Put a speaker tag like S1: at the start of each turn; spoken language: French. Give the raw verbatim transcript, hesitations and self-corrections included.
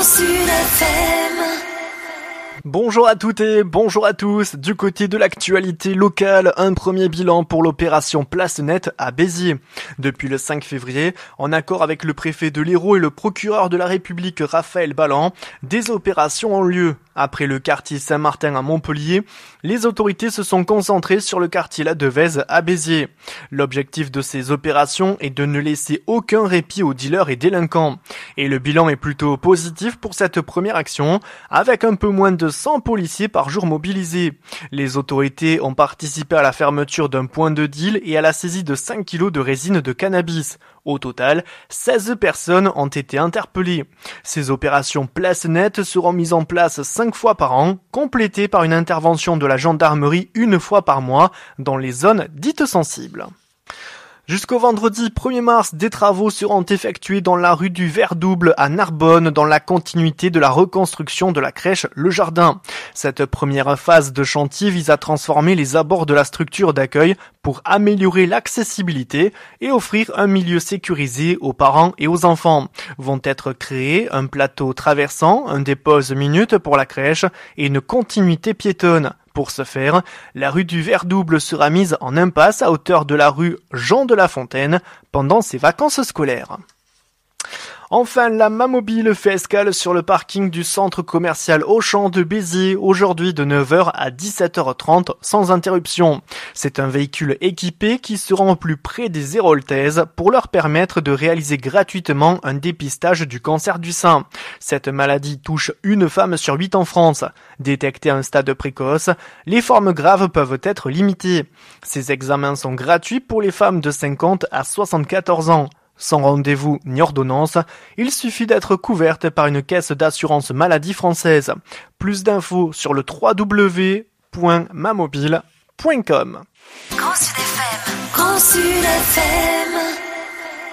S1: Sud F M.
S2: Bonjour à toutes et bonjour à tous. Du côté de l'actualité locale, un premier bilan pour l'opération Place Nette à Béziers. Depuis le cinq février, en accord avec le préfet de l'Hérault et le procureur de la République Raphaël Balland, des opérations ont lieu. Après le quartier Saint-Martin à Montpellier, les autorités se sont concentrées sur le quartier La Devèze à Béziers. L'objectif de ces opérations est de ne laisser aucun répit aux dealers et délinquants. Et le bilan est plutôt positif pour cette première action, avec un peu moins de cent policiers par jour mobilisés. Les autorités ont participé à la fermeture d'un point de deal et à la saisie de cinq kilos de résine de cannabis. Au total, seize personnes ont été interpellées. Ces opérations Place Nette seront mises en place cinq fois par an, complétées par une intervention de la gendarmerie une fois par mois dans les zones dites sensibles. Jusqu'au vendredi premier mars, des travaux seront effectués dans la rue du Vert Double à Narbonne dans la continuité de la reconstruction de la crèche Le Jardin. Cette première phase de chantier vise à transformer les abords de la structure d'accueil pour améliorer l'accessibilité et offrir un milieu sécurisé aux parents et aux enfants. Vont être créés un plateau traversant, un dépose minute pour la crèche et une continuité piétonne. Pour ce faire, la rue du Vert Double sera mise en impasse à hauteur de la rue Jean de La Fontaine pendant ses vacances scolaires. Enfin, la Mamobile fait escale sur le parking du centre commercial Auchan de Béziers aujourd'hui de neuf heures à dix-sept heures trente sans interruption. C'est un véhicule équipé qui se rend au plus près des Héroltaises pour leur permettre de réaliser gratuitement un dépistage du cancer du sein. Cette maladie touche une femme sur huit en France. Détectée à un stade précoce, les formes graves peuvent être limitées. Ces examens sont gratuits pour les femmes de cinquante à soixante-quatorze ans. Sans rendez-vous ni ordonnance, il suffit d'être couverte par une caisse d'assurance maladie française. Plus d'infos sur le w w w point mamobile point com.
S1: Grand Sud F M. Grand Sud F M.